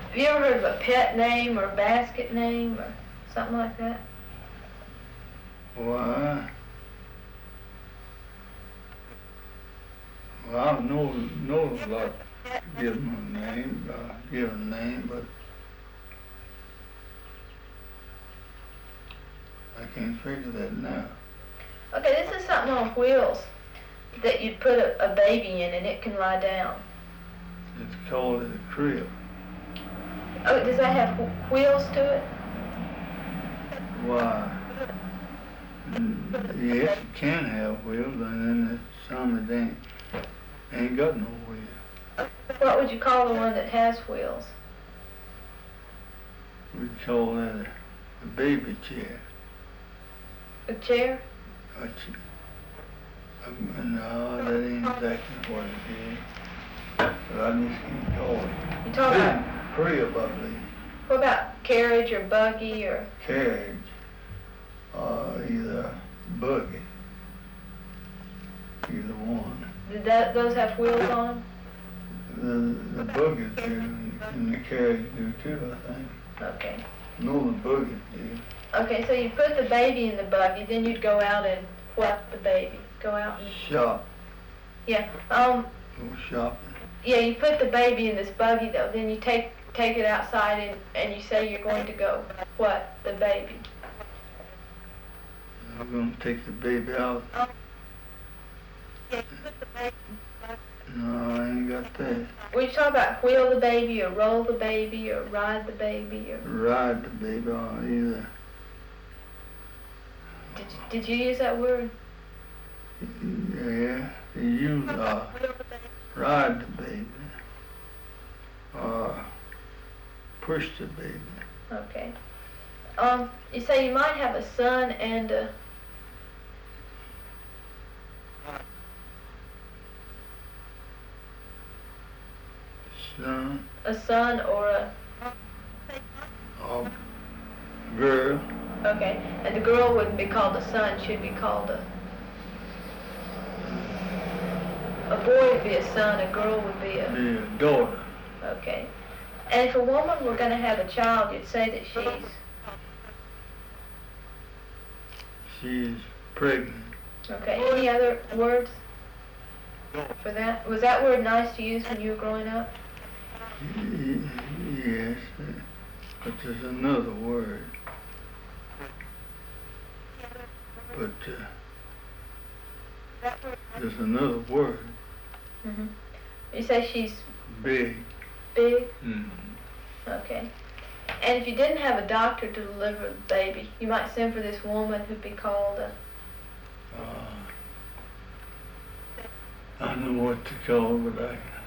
Have you ever heard of a pet name or a basket name or something like that? Why? Well, I know a lot. Give them a name, give a name, but I can't figure that now. Okay, this is something on wheels that you'd put a baby in and it can lie down. It's called a crib. Oh, does that have wheels to it? Why? Yes, it can have wheels, and then there's some that ain't got no wheels. What would you call the one that has wheels? We call that a baby chair. A chair? No, that ain't exactly what it is. But I just can't call it. You talk about Crib, I believe. what about carriage or buggy or Carriage, either buggy, either one. did those have wheels on them? The buggies do, and the carriage do too, I think. Okay. No, the buggies do. Okay, so you put the baby in the buggy, then you'd go out and what the baby? Go out and Shop, yeah. go shopping. Yeah, you put the baby in this buggy though, then you take it outside and you say you're going to go what? The baby. I'm gonna take the baby out. No, I ain't got that. Were you talking about wheel the baby or roll the baby or ride the baby or Ride the baby, or either. did you use that word? Yeah, you use ride the baby, or push the baby. Okay. You say you might have a son and a Son, son or a or girl, okay, and the girl wouldn't be called a son, she'd be called a boy would be a son, a girl would be a be a daughter. okay. And if a woman were going to have a child, you'd say that She's pregnant. okay. Any other words for that? Was that word nice to use when you were growing up? Yes, but there's another word. But there's another word. Mm-hmm. You say she's Big. big? Mm-hmm. Okay. And if you didn't have a doctor to deliver the baby, you might send for this woman who'd be called a I know what to call, but I